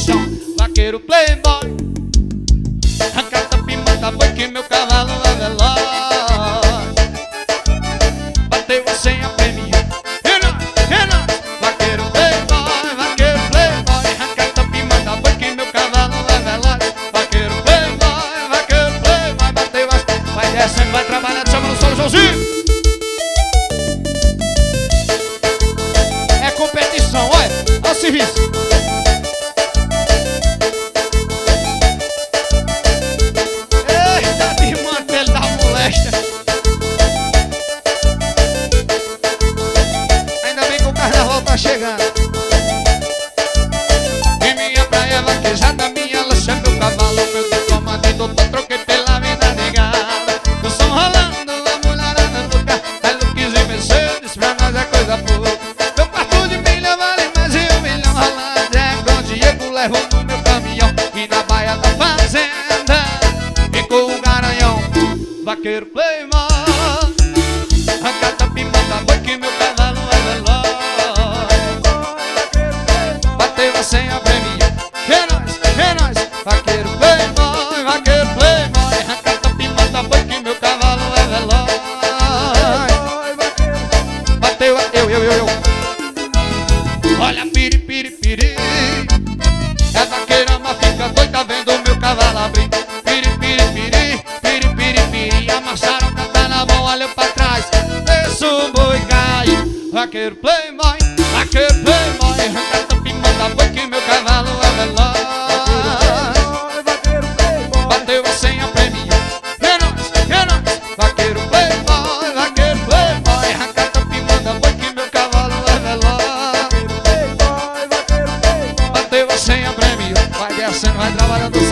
competição. Vaqueiro playboy, arrancada, pimenta, boi que meu cavalo é veloz. Bateu a senha, premiou. E nós, vaqueiro playboy, arrancada, pimenta, boi que meu cavalo é veloz. Vaqueiro playboy, bateu a... Vai descendo, vai trabalhando, chama no solo, Joãozinho. É competição, olha, olha o serviço. Eita, desmantelo da molesta. Ainda bem que o carnaval tá chegando. E minha praia vaquejada, minha lancha, meu cavalo, meu diploma de doutor, troquei pela vida negada. O som rolando, a mulherada louca, Hilux e Mercedes, pra nós é coisa pouca. Meu quarto de milha vale mais de 1 milhão rolando. É com Diego, levo no meu caminhão. E na baia da fazenda ficou o garanhão. Vaqueiro playboy, arrancada, pimenta, boi que meu cavalo é veloz. Bateu a senha, premiou. É nóis, vaqueiro playboy, arrancada, pimenta, boi que meu cavalo é veloz. Bateu a... eu. Olha, piri, piri, piri. É vaqueira, mas fica doida vendo meu cavalo abrir. Piri, piri, piri, piri, piri, piri. Amassaram o café na mão, olhou pra trás, deixa o boi cair. Vaqueiro playboy, arrancada, pimenta, boi que meu cavalo é veloz. Bateu a senha, premiou. É nóis, vaqueiro playboy, arrancada, pimenta, boi que meu cavalo é veloz. Bateu a senha, premiou. Vai descendo, vai trabalhando.